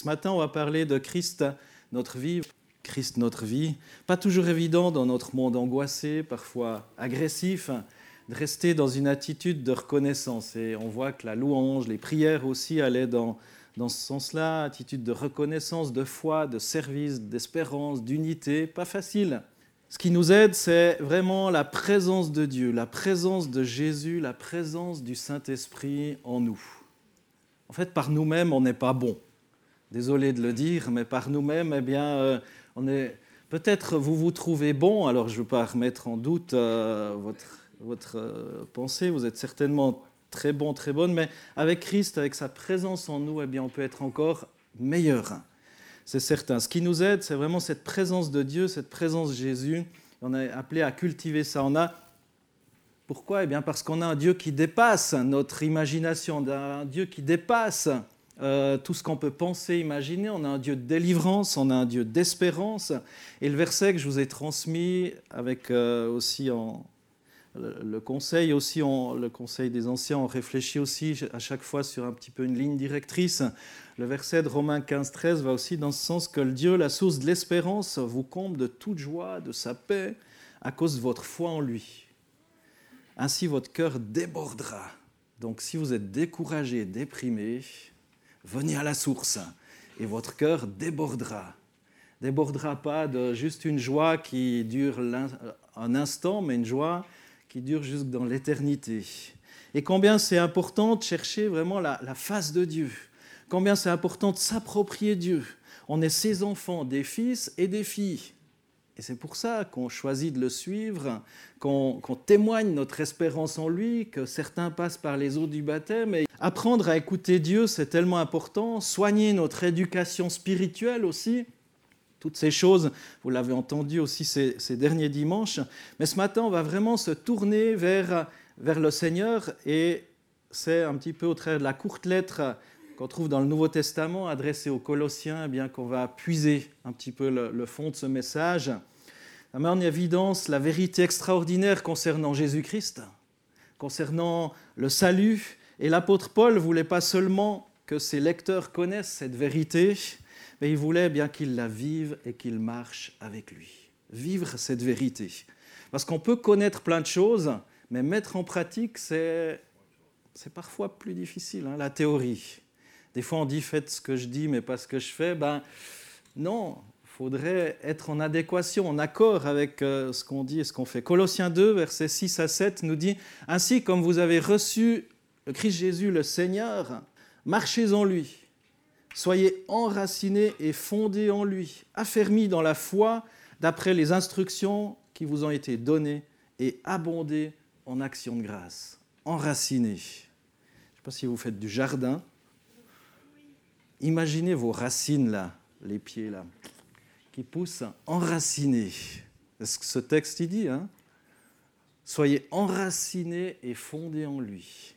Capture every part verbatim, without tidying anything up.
Ce matin, on va parler de Christ, notre vie. Christ, notre vie. Pas toujours évident dans notre monde angoissé, parfois agressif, de rester dans une attitude de reconnaissance. Et on voit que la louange, les prières aussi allaient dans, dans ce sens-là, attitude de reconnaissance, de foi, de service, d'espérance, d'unité. Pas facile. Ce qui nous aide, c'est vraiment la présence de Dieu, la présence de Jésus, la présence du Saint-Esprit en nous. En fait, par nous-mêmes, on n'est pas bon. Désolé de le dire, mais par nous-mêmes, eh bien, euh, on est... peut-être vous vous trouvez bon, alors je ne veux pas remettre en doute euh, votre, votre euh, pensée, vous êtes certainement très bon, très bonne, mais avec Christ, avec sa présence en nous, eh bien, on peut être encore meilleur. C'est certain. Ce qui nous aide, c'est vraiment cette présence de Dieu, cette présence de Jésus. On est appelé à cultiver ça. On a... Pourquoi ? Eh bien, parce qu'on a un Dieu qui dépasse notre imagination, un Dieu qui dépasse euh, tout ce qu'on peut penser, imaginer. On a un Dieu de délivrance, on a un Dieu d'espérance. Et le verset que je vous ai transmis avec euh, aussi en, le, le conseil, aussi en, le conseil des anciens, on réfléchit aussi à chaque fois sur un petit peu une ligne directrice. Le verset de Romains quinze treize va aussi dans ce sens que le Dieu, la source de l'espérance, vous comble de toute joie, de sa paix, à cause de votre foi en lui. Ainsi, votre cœur débordera. Donc, si vous êtes découragé, déprimé, venez à la source et votre cœur débordera. Débordera pas de juste une joie qui dure un instant, mais une joie qui dure jusque dans l'éternité. Et combien c'est important de chercher vraiment la, la face de Dieu. Combien c'est important de s'approprier Dieu. On est ses enfants, des fils et des filles. Et c'est pour ça qu'on choisit de le suivre, qu'on, qu'on témoigne notre espérance en lui, que certains passent par les eaux du baptême. Et apprendre à écouter Dieu, c'est tellement important. Soigner notre éducation spirituelle aussi. Toutes ces choses, vous l'avez entendu aussi ces, ces derniers dimanches. Mais ce matin, on va vraiment se tourner vers, vers le Seigneur. Et c'est un petit peu au travers de la courte lettre qu'on trouve dans le Nouveau Testament, adressée aux Colossiens, eh bien, qu'on va puiser un petit peu le, le fond de ce message. Ça met en évidence la vérité extraordinaire concernant Jésus-Christ, concernant le salut. Et l'apôtre Paul ne voulait pas seulement que ses lecteurs connaissent cette vérité, mais il voulait bien qu'ils la vivent et qu'ils marchent avec lui. Vivre cette vérité. Parce qu'on peut connaître plein de choses, mais mettre en pratique, c'est, c'est parfois plus difficile, hein, la théorie. Des fois, on dit « faites ce que je dis, mais pas ce que je fais ». Ben, non, il faudrait être en adéquation, en accord avec euh, ce qu'on dit et ce qu'on fait. Colossiens deux, versets six à sept, nous dit « Ainsi, comme vous avez reçu le Christ Jésus, le Seigneur, marchez en lui. Soyez enracinés et fondés en lui, affermis dans la foi d'après les instructions qui vous ont été données et abondez en actions de grâce. » Enracinés. Je ne sais pas si vous faites du jardin. Imaginez vos racines là, les pieds là, qui poussent enracinés. C'est ce que ce texte il dit, hein ? Soyez enracinés et fondés en lui.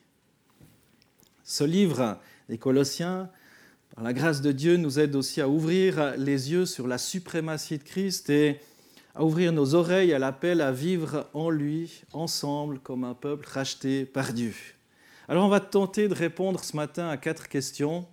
Ce livre des Colossiens, par la grâce de Dieu, nous aide aussi à ouvrir les yeux sur la suprématie de Christ et à ouvrir nos oreilles à l'appel à vivre en lui, ensemble, comme un peuple racheté par Dieu. Alors on va tenter de répondre ce matin à quatre questions.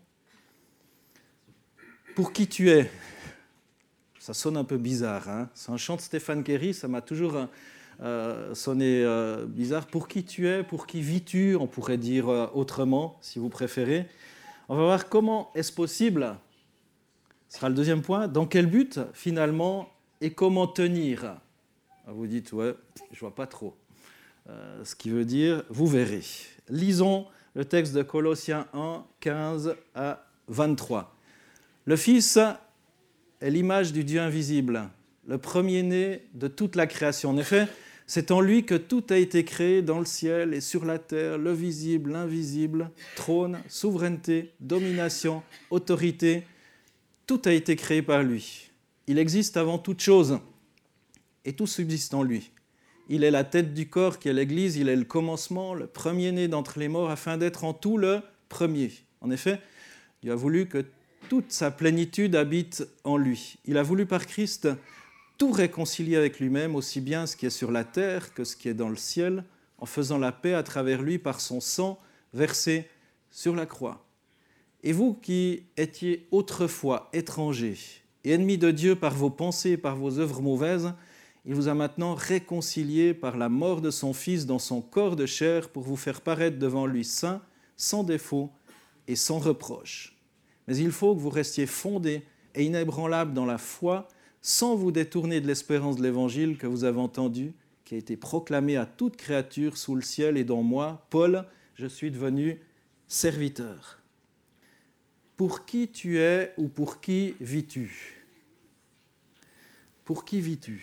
Pour qui tu es ? Ça sonne un peu bizarre, hein ? C'est un chant de Stéphane Kerry, ça m'a toujours euh, sonné euh, bizarre. Pour qui tu es ? Pour qui vis-tu ? On pourrait dire euh, autrement, si vous préférez. On va voir comment est-ce possible, ce sera le deuxième point, dans quel but finalement et comment tenir. Vous dites, ouais, je ne vois pas trop. Euh, ce qui veut dire, vous verrez. Lisons le texte de Colossiens un, quinze à vingt-trois. Le Fils est l'image du Dieu invisible, le premier-né de toute la création. En effet, c'est en lui que tout a été créé dans le ciel et sur la terre, le visible, l'invisible, trône, souveraineté, domination, autorité. Tout a été créé par lui. Il existe avant toute chose et tout subsiste en lui. Il est la tête du corps qui est l'Église, il est le commencement, le premier-né d'entre les morts, afin d'être en tout le premier. En effet, Dieu a voulu que toute sa plénitude habite en lui. Il a voulu par Christ tout réconcilier avec lui-même, aussi bien ce qui est sur la terre que ce qui est dans le ciel, en faisant la paix à travers lui par son sang versé sur la croix. Et vous qui étiez autrefois étrangers et ennemis de Dieu par vos pensées et par vos œuvres mauvaises, il vous a maintenant réconciliés par la mort de son Fils dans son corps de chair pour vous faire paraître devant lui saint, sans défaut et sans reproche. Mais il faut que vous restiez fondés et inébranlables dans la foi, sans vous détourner de l'espérance de l'Évangile que vous avez entendu, qui a été proclamé à toute créature sous le ciel, et dont moi, Paul, je suis devenu serviteur. Pour qui tu es ou pour qui vis-tu ? Pour qui vis-tu ?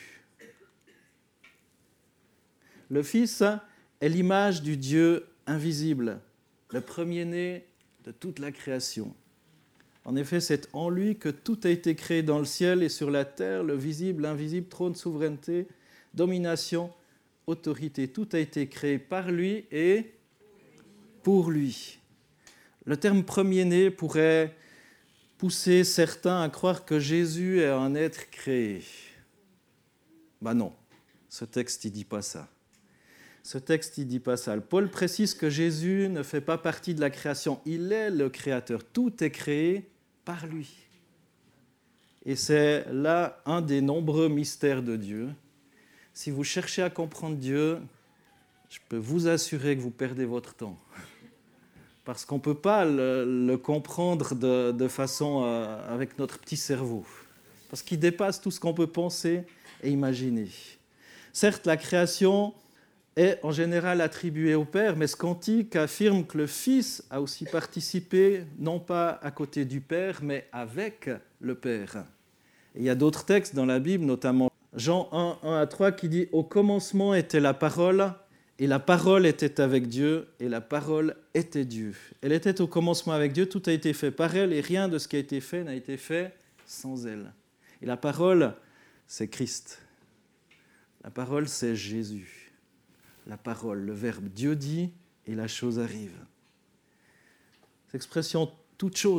Le Fils est l'image du Dieu invisible, le premier-né de toute la création. En effet, c'est en lui que tout a été créé dans le ciel et sur la terre, le visible, l'invisible, trône, souveraineté, domination, autorité. Tout a été créé par lui et pour lui. Le terme premier-né pourrait pousser certains à croire que Jésus est un être créé. Ben non, ce texte ne dit pas ça. Ce texte ne dit pas ça. Paul précise que Jésus ne fait pas partie de la création. Il est le créateur. Tout est créé par lui. Et c'est là un des nombreux mystères de Dieu. Si vous cherchez à comprendre Dieu, je peux vous assurer que vous perdez votre temps. Parce qu'on ne peut pas le, le comprendre de, de façon euh, avec notre petit cerveau. Parce qu'il dépasse tout ce qu'on peut penser et imaginer. Certes, la création est en général attribuée au Père, mais ce cantique affirme que le Fils a aussi participé, non pas à côté du Père, mais avec le Père. Et il y a d'autres textes dans la Bible, notamment Jean un, un à trois, qui dit « Au commencement était la parole, et la parole était avec Dieu, et la parole était Dieu. Elle était au commencement avec Dieu, tout a été fait par elle, et rien de ce qui a été fait n'a été fait sans elle. » Et la parole, c'est Christ. La parole, c'est Jésus. La parole, le verbe, Dieu dit et la chose arrive. Cette expression « toute chose »,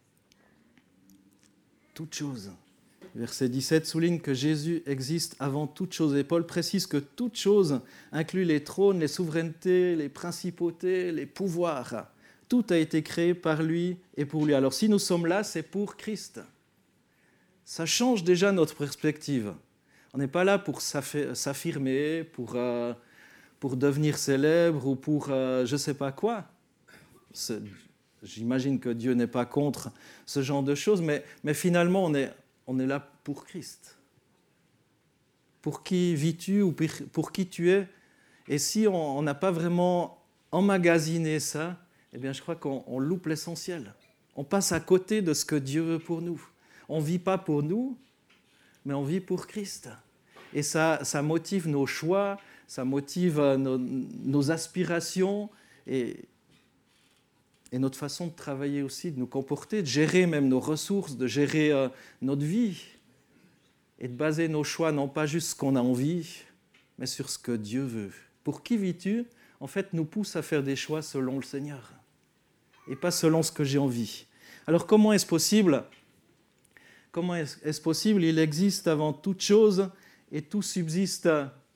toute chose. Verset dix-sept souligne que Jésus existe avant toute chose. Et Paul précise que toute chose inclut les trônes, les souverainetés, les principautés, les pouvoirs. Tout a été créé par lui et pour lui. Alors si nous sommes là, c'est pour Christ. Ça change déjà notre perspective. On n'est pas là pour s'affirmer, pour... Euh, pour devenir célèbre ou pour euh, je ne sais pas quoi. C'est, j'imagine que Dieu n'est pas contre ce genre de choses, mais, mais finalement, on est, on est là pour Christ. Pour qui vis-tu ou pour, pour qui tu es ? Et si on n'a pas vraiment emmagasiné ça, eh bien, je crois qu'on on loupe l'essentiel. On passe à côté de ce que Dieu veut pour nous. On ne vit pas pour nous, mais on vit pour Christ. Et ça, ça motive nos choix, ça motive nos, nos aspirations et, et notre façon de travailler aussi, de nous comporter, de gérer même nos ressources, de gérer euh, notre vie et de baser nos choix non pas juste ce qu'on a envie, mais sur ce que Dieu veut. Pour qui vis-tu ? En fait, nous pousse à faire des choix selon le Seigneur et pas selon ce que j'ai envie. Alors comment est-ce possible ? Comment est-ce possible ? Il existe avant toute chose et tout subsiste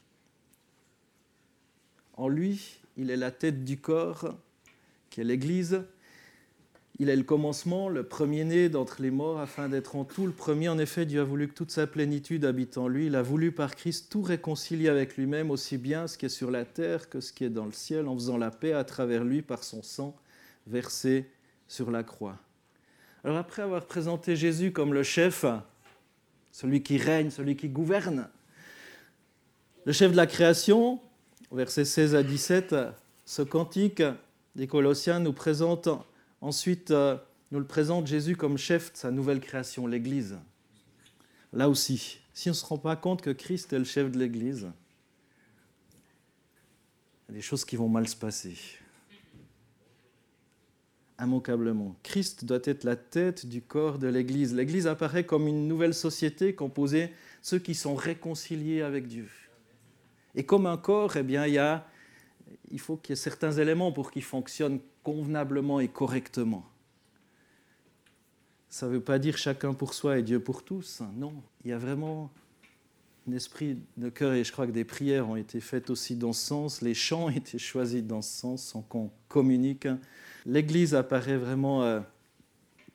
en lui. Il est la tête du corps, qui est l'Église. Il est le commencement, le premier-né d'entre les morts, afin d'être en tout le premier. En effet, Dieu a voulu que toute sa plénitude habite en lui. Il a voulu par Christ tout réconcilier avec lui-même, aussi bien ce qui est sur la terre que ce qui est dans le ciel, en faisant la paix à travers lui par son sang versé sur la croix. Alors après avoir présenté Jésus comme le chef, celui qui règne, celui qui gouverne, le chef de la création, versets seize à dix-sept, ce cantique des Colossiens nous présente ensuite, nous le présente Jésus comme chef de sa nouvelle création, l'Église. Là aussi, si on ne se rend pas compte que Christ est le chef de l'Église, il y a des choses qui vont mal se passer. Immanquablement. Christ doit être la tête du corps de l'Église. L'Église apparaît comme une nouvelle société composée de ceux qui sont réconciliés avec Dieu. Et comme un corps, eh bien, il, y a, il faut qu'il y ait certains éléments pour qu'il fonctionne convenablement et correctement. Ça ne veut pas dire chacun pour soi et Dieu pour tous. Non, il y a vraiment un esprit de cœur et je crois que des prières ont été faites aussi dans ce sens. Les chants ont été choisis dans ce sens sans qu'on communique. L'Église apparaît vraiment euh,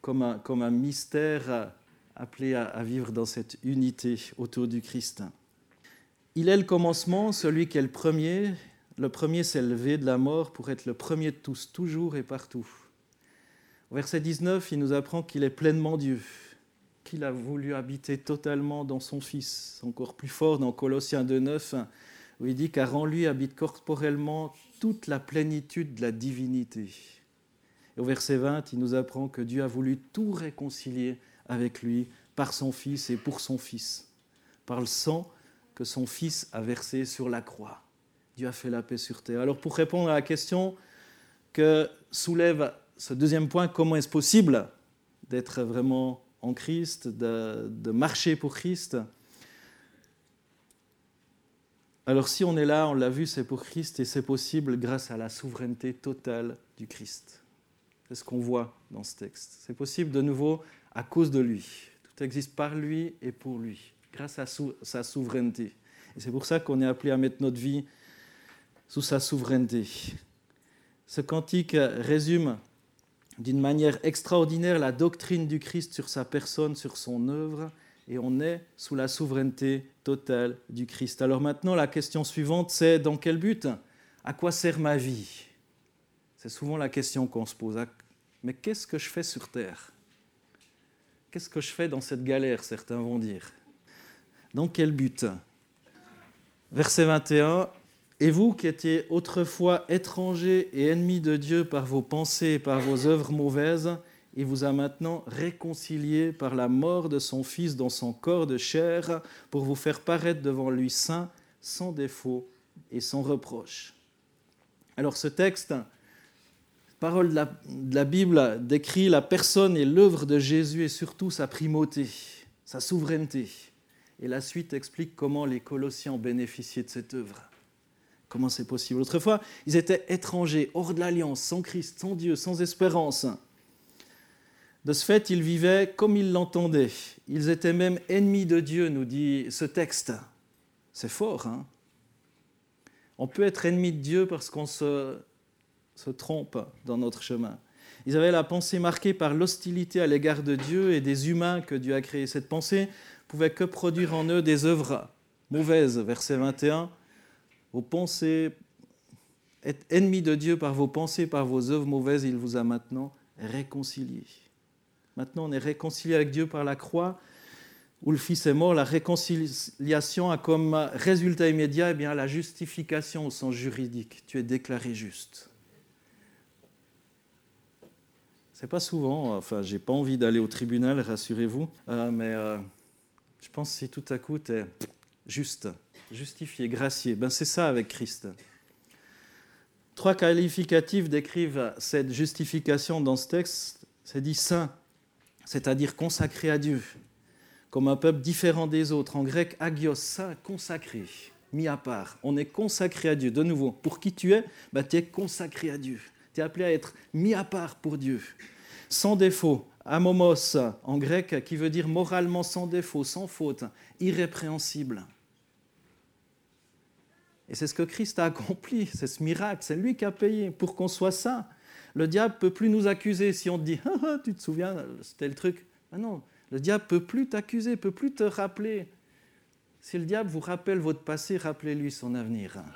comme un, comme un mystère appelé à, à vivre dans cette unité autour du Christ. Il est le commencement, celui qui est le premier. Le premier s'est levé de la mort pour être le premier de tous, toujours et partout. Au verset dix-neuf, il nous apprend qu'il est pleinement Dieu, qu'il a voulu habiter totalement dans son Fils. Encore plus fort dans Colossiens deux neuf, où il dit « Car en lui habite corporellement toute la plénitude de la divinité ». Et au verset vingt, il nous apprend que Dieu a voulu tout réconcilier avec lui par son Fils et pour son Fils, par le sang que son Fils a versé sur la croix. Dieu a fait la paix sur terre. Alors pour répondre à la question que soulève ce deuxième point, comment est-ce possible d'être vraiment en Christ, de, de marcher pour Christ ? Alors si on est là, on l'a vu, c'est pour Christ et c'est possible grâce à la souveraineté totale du Christ. C'est ce qu'on voit dans ce texte. C'est possible de nouveau à cause de lui. Tout existe par lui et pour lui, grâce à sou- sa souveraineté. Et c'est pour ça qu'on est appelé à mettre notre vie sous sa souveraineté. Ce cantique résume d'une manière extraordinaire la doctrine du Christ sur sa personne, sur son œuvre, et on est sous la souveraineté totale du Christ. Alors maintenant, la question suivante, c'est dans quel but ? À quoi sert ma vie ? C'est souvent la question qu'on se pose. Mais qu'est-ce que je fais sur terre ? Qu'est-ce que je fais dans cette galère, certains vont dire ? Dans quel but ? Verset vingt et un. « Et vous qui étiez autrefois étrangers et ennemis de Dieu par vos pensées et par vos œuvres mauvaises, il vous a maintenant réconciliés par la mort de son Fils dans son corps de chair pour vous faire paraître devant lui saint, sans défaut et sans reproche. » Alors ce texte, parole de la, de la Bible, décrit la personne et l'œuvre de Jésus et surtout sa primauté, sa souveraineté. Et la suite explique comment les Colossiens ont bénéficié de cette œuvre. Comment c'est possible ? Autrefois, ils étaient étrangers, hors de l'alliance, sans Christ, sans Dieu, sans espérance. De ce fait, ils vivaient comme ils l'entendaient. Ils étaient même ennemis de Dieu, nous dit ce texte. C'est fort, hein ? On peut être ennemi de Dieu parce qu'on se, se trompe dans notre chemin. Ils avaient la pensée marquée par l'hostilité à l'égard de Dieu et des humains que Dieu a créés. Cette pensée pouvait que produire en eux des œuvres mauvaises. Verset vingt et un. Vos pensées, êtes ennemis de Dieu par vos pensées, par vos œuvres mauvaises, il vous a maintenant réconciliés. Maintenant, on est réconcilié avec Dieu par la croix, où le Fils est mort. La réconciliation a comme résultat immédiat eh bien, la justification au sens juridique. Tu es déclaré juste. C'est pas souvent, enfin, j'ai pas envie d'aller au tribunal, rassurez-vous, euh, mais euh, je pense que si tout à coup tu es juste, justifié, gracié, ben c'est ça avec Christ. Trois qualificatifs décrivent cette justification dans ce texte. C'est dit saint, c'est-à-dire consacré à Dieu, comme un peuple différent des autres. En grec, agios, saint, consacré, mis à part. On est consacré à Dieu. De nouveau, pour qui tu es, ben, tu es consacré à Dieu. Tu es appelé à être mis à part pour Dieu. Sans défaut, amomos en grec, qui veut dire moralement sans défaut, sans faute, irrépréhensible. Et c'est ce que Christ a accompli, c'est ce miracle, c'est lui qui a payé pour qu'on soit saint. Le diable ne peut plus nous accuser si on te dit ah, « ah, tu te souviens, c'était le truc ». Ah non, le diable ne peut plus t'accuser, ne peut plus te rappeler. Si le diable vous rappelle votre passé, rappelez-lui son avenir. Amen.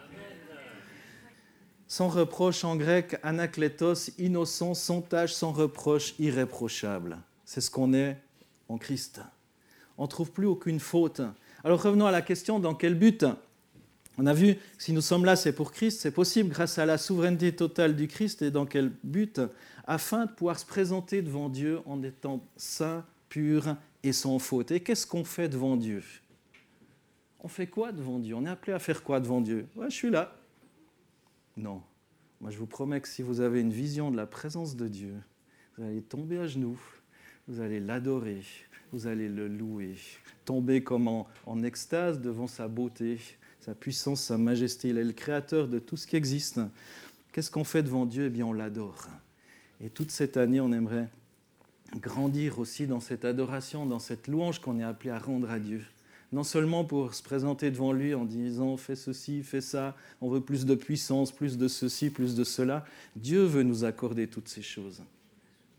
Sans reproche en grec, anakletos, innocent, sans tache, sans reproche, irréprochable. C'est ce qu'on est en Christ. On ne trouve plus aucune faute. Alors revenons à la question, dans quel but ? On a vu que si nous sommes là, c'est pour Christ, c'est possible grâce à la souveraineté totale du Christ. Et dans quel but ? Afin de pouvoir se présenter devant Dieu en étant saint, pur et sans faute. Et qu'est-ce qu'on fait devant Dieu ? On fait quoi devant Dieu ? On est appelé à faire quoi devant Dieu ? Ouais, je suis là. Non. Moi, je vous promets que si vous avez une vision de la présence de Dieu, vous allez tomber à genoux, vous allez l'adorer, vous allez le louer, tomber comme en, en extase devant sa beauté, sa puissance, sa majesté. Il est le créateur de tout ce qui existe. Qu'est-ce qu'on fait devant Dieu ? Eh bien, on l'adore. Et toute cette année, on aimerait grandir aussi dans cette adoration, dans cette louange qu'on est appelé à rendre à Dieu. Non seulement pour se présenter devant lui en disant « fais ceci, fais ça, on veut plus de puissance, plus de ceci, plus de cela ». Dieu veut nous accorder toutes ces choses.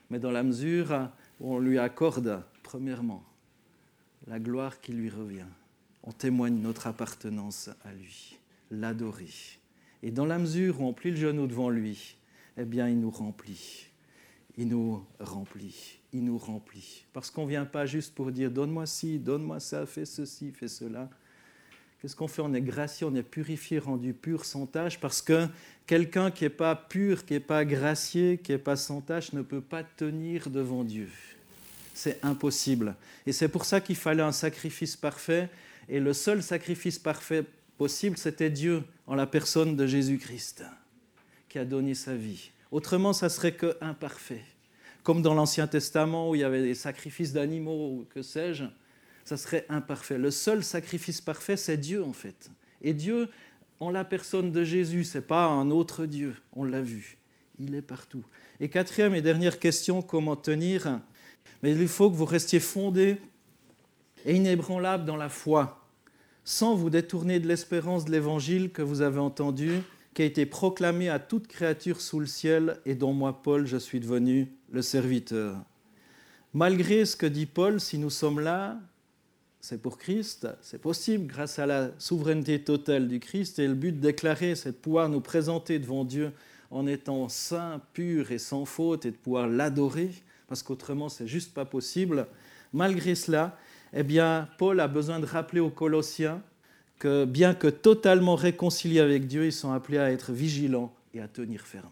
mais dans la mesure où on lui accorde, premièrement, la gloire qui lui revient. On témoigne notre appartenance à lui, l'adorer. Et dans la mesure où on plie le genou devant lui, eh bien, il nous remplit. Il nous remplit. Il nous remplit. Parce qu'on ne vient pas juste pour dire « donne-moi ci, donne-moi ça, fais ceci, fais cela ». Qu'est-ce qu'on fait? On est gracié, on est purifié, rendu pur, sans tache, parce que quelqu'un qui n'est pas pur, qui n'est pas gracié, qui n'est pas sans tache, ne peut pas tenir devant Dieu. C'est impossible. Et c'est pour ça qu'il fallait un sacrifice parfait. Et le seul sacrifice parfait possible, c'était Dieu, en la personne de Jésus-Christ, qui a donné sa vie. Autrement, ça serait que imparfait. Comme dans l'Ancien Testament, où il y avait des sacrifices d'animaux, ou que sais-je, ça serait imparfait. Le seul sacrifice parfait, c'est Dieu, en fait. Et Dieu, en la personne de Jésus, ce n'est pas un autre Dieu, on l'a vu. Il est partout. Et quatrième et dernière question, comment tenir? Mais il faut que vous restiez fondés et inébranlables dans la foi, sans vous détourner de l'espérance de l'Évangile que vous avez entendu, qui a été proclamé à toute créature sous le ciel et dont moi, Paul, je suis devenu le serviteur. Malgré ce que dit Paul, si nous sommes là, c'est pour Christ, c'est possible grâce à la souveraineté totale du Christ, et le but déclaré, c'est de pouvoir nous présenter devant Dieu en étant saints, purs et sans faute, et de pouvoir l'adorer, parce qu'autrement, c'est juste pas possible. Malgré cela, eh bien, Paul a besoin de rappeler aux Colossiens que, bien que totalement réconciliés avec Dieu, ils sont appelés à être vigilants et à tenir ferme.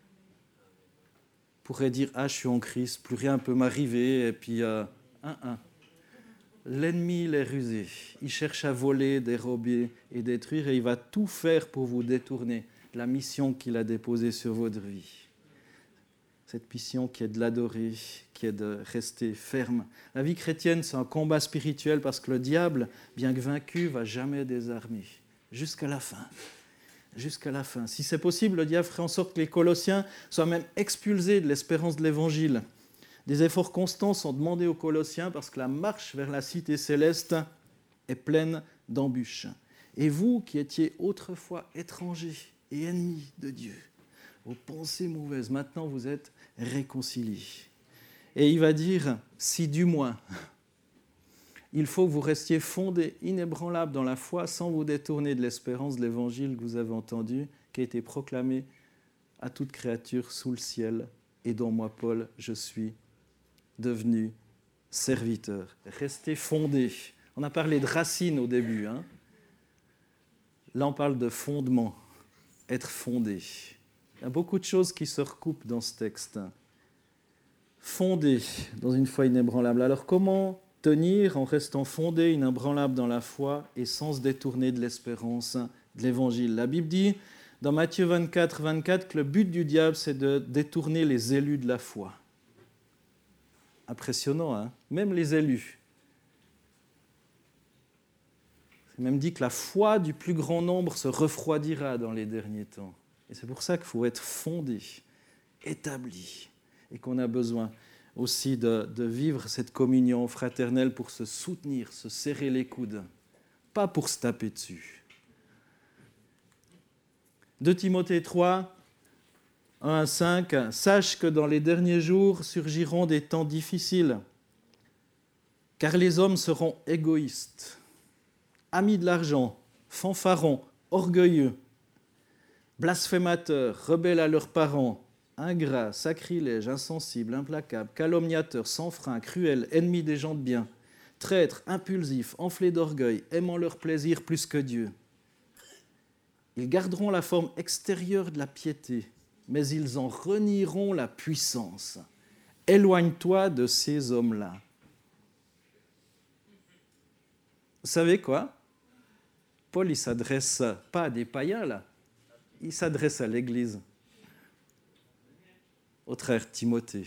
On pourrait dire « Ah, je suis en Christ, plus rien ne peut m'arriver », et puis euh, « un, un ». L'ennemi, il est rusé. Il cherche à voler, dérober et détruire, et il va tout faire pour vous détourner de la mission qu'il a déposée sur votre vie. Cette mission qui est de l'adorer, qui est de rester ferme. La vie chrétienne, c'est un combat spirituel parce que le diable, bien que vaincu, ne va jamais désarmer. Jusqu'à la fin. Jusqu'à la fin. Si c'est possible, le diable ferait en sorte que les Colossiens soient même expulsés de l'espérance de l'Évangile. Des efforts constants sont demandés aux Colossiens parce que la marche vers la cité céleste est pleine d'embûches. Et vous, qui étiez autrefois étrangers et ennemis de Dieu, vos pensées mauvaises, maintenant vous êtes réconciliés. Et il va dire, si du moins, il faut que vous restiez fondés, inébranlables dans la foi, sans vous détourner de l'espérance de l'Évangile que vous avez entendu, qui a été proclamé à toute créature sous le ciel, et dont moi, Paul, je suis devenu serviteur. Restez fondés. On a parlé de racines au début. Hein. Là, on parle de fondement, être fondé. Il y a beaucoup de choses qui se recoupent dans ce texte. Fondé dans une foi inébranlable. Alors, comment tenir en restant fondé, inébranlable dans la foi et sans se détourner de l'espérance de l'Évangile? La Bible dit dans Matthieu vingt-quatre, vingt-quatre que le but du diable, c'est de détourner les élus de la foi. Impressionnant, hein? Même les élus. C'est même dit que la foi du plus grand nombre se refroidira dans les derniers temps. Et c'est pour ça qu'il faut être fondé, établi, et qu'on a besoin aussi de, de vivre cette communion fraternelle pour se soutenir, se serrer les coudes, pas pour se taper dessus. deux Timothée trois, un à cinq, « Sache que dans les derniers jours surgiront des temps difficiles, car les hommes seront égoïstes, amis de l'argent, fanfarons, orgueilleux, blasphémateurs, rebelles à leurs parents, ingrats, sacrilèges, insensibles, implacables, calomniateurs, sans frein, cruels, ennemis des gens de bien, traîtres, impulsifs, enflés d'orgueil, aimant leur plaisir plus que Dieu. Ils garderont la forme extérieure de la piété, mais ils en renieront la puissance. Éloigne-toi de ces hommes-là. » Vous savez quoi? Paul, il ne s'adresse pas à des païens, là. Il s'adresse à l'Église, au frère Timothée,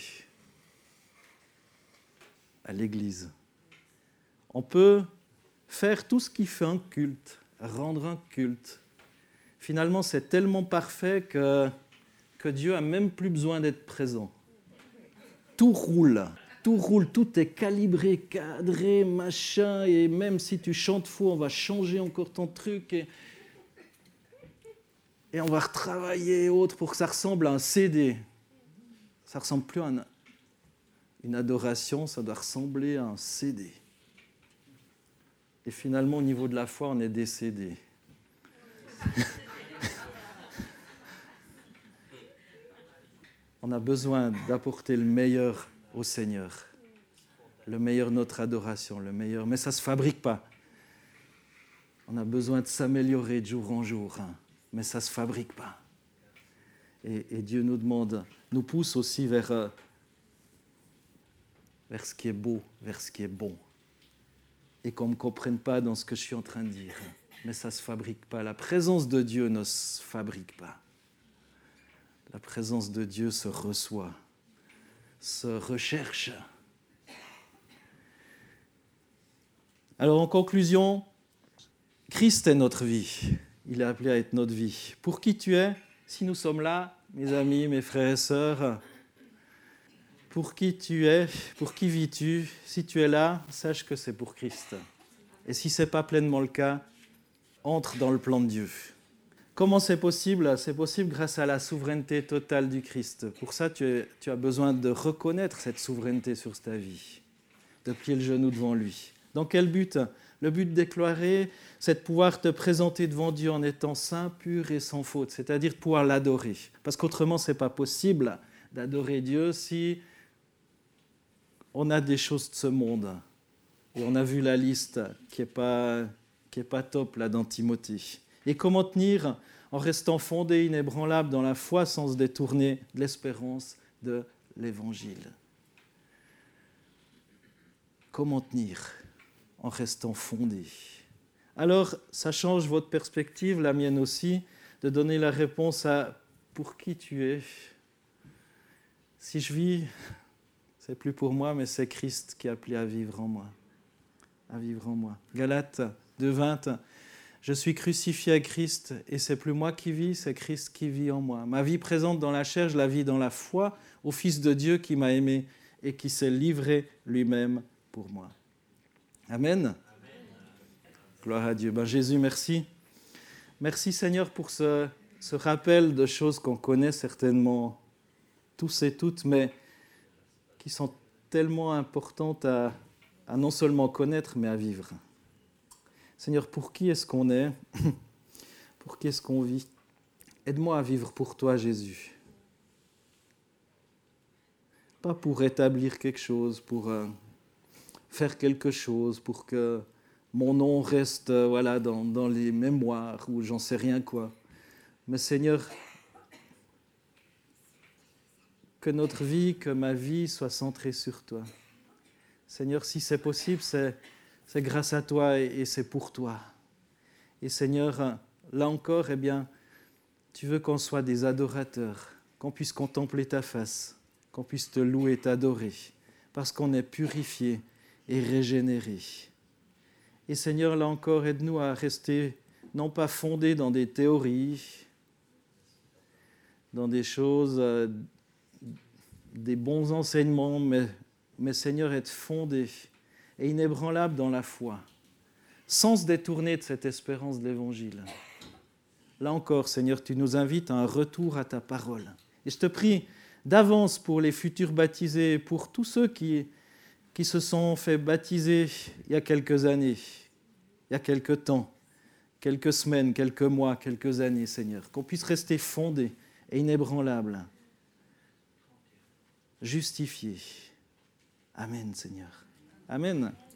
à l'Église. On peut faire tout ce qui fait un culte, rendre un culte. Finalement, c'est tellement parfait que, que Dieu n'a même plus besoin d'être présent. Tout roule, tout roule, tout est calibré, cadré, machin, et même si tu chantes faux, on va changer encore ton truc, et, et on va retravailler autre pour que ça ressemble à un C D. Ça ne ressemble plus à un, une adoration, ça doit ressembler à un C D. Et finalement, au niveau de la foi, on est décédé. On a besoin d'apporter le meilleur au Seigneur. Le meilleur de notre adoration, le meilleur. Mais ça ne se fabrique pas. On a besoin de s'améliorer de jour en jour. Hein. Mais ça ne se fabrique pas. Et, et Dieu nous demande, nous pousse aussi vers, euh, vers ce qui est beau, vers ce qui est bon. Et qu'on ne me comprenne pas dans ce que je suis en train de dire. Mais ça ne se fabrique pas. La présence de Dieu ne se fabrique pas. La présence de Dieu se reçoit, se recherche. Alors en conclusion, Christ est notre vie. Il est appelé à être notre vie. Pour qui tu es, si nous sommes là, mes amis, mes frères et sœurs, pour qui tu es, pour qui vis-tu, si tu es là, sache que c'est pour Christ. Et si ce n'est pas pleinement le cas, entre dans le plan de Dieu. Comment c'est possible ? C'est possible grâce à la souveraineté totale du Christ. Pour ça, tu, es, tu as besoin de reconnaître cette souveraineté sur ta vie, de plier le genou devant lui. Dans quel but ? Le but de déclarer, c'est de pouvoir te présenter devant Dieu en étant saint, pur et sans faute, c'est-à-dire de pouvoir l'adorer. Parce qu'autrement, ce n'est pas possible d'adorer Dieu si on a des choses de ce monde. Et on a vu la liste qui n'est pas, qui est pas top là dans Timothée. Et comment tenir en restant fondé, inébranlable dans la foi sans se détourner de l'espérance de l'Évangile. Comment tenir en restant fondé ? Alors, ça change votre perspective, la mienne aussi, de donner la réponse à « pour qui tu es ?» Si je vis, c'est plus pour moi, mais c'est Christ qui est appelé à vivre en moi. À vivre en moi. Galates deux vingt. Je suis crucifié à Christ et c'est plus moi qui vis, c'est Christ qui vit en moi. Ma vie présente dans la chair, je la vis dans la foi au Fils de Dieu qui m'a aimé et qui s'est livré lui-même pour moi. Amen. Amen. Gloire à Dieu. Ben, Jésus, merci. Merci Seigneur pour ce, ce rappel de choses qu'on connaît certainement tous et toutes, mais qui sont tellement importantes à, à non seulement connaître, mais à vivre. Seigneur, pour qui est-ce qu'on est ? Pour qui est-ce qu'on vit ? Aide-moi à vivre pour toi, Jésus. Pas pour établir quelque chose, pour euh, faire quelque chose, pour que mon nom reste euh, voilà, dans, dans les mémoires ou j'en sais rien quoi. Mais Seigneur, que notre vie, que ma vie soit centrée sur toi. Seigneur, si c'est possible, c'est... C'est grâce à toi et c'est pour toi. Et Seigneur, là encore, eh bien, tu veux qu'on soit des adorateurs, qu'on puisse contempler ta face, qu'on puisse te louer et t'adorer, parce qu'on est purifié et régénéré. Et Seigneur, là encore, aide-nous à rester, non pas fondés dans des théories, dans des choses, euh, des bons enseignements, mais, mais Seigneur, être fondés et inébranlable dans la foi, sans se détourner de cette espérance de l'Évangile. Là encore, Seigneur, tu nous invites à un retour à ta parole. Et je te prie d'avance pour les futurs baptisés, pour tous ceux qui, qui se sont fait baptiser il y a quelques années, il y a quelques temps, quelques semaines, quelques mois, quelques années, Seigneur, qu'on puisse rester fondés et inébranlables, justifiés. Amen, Seigneur. Amen.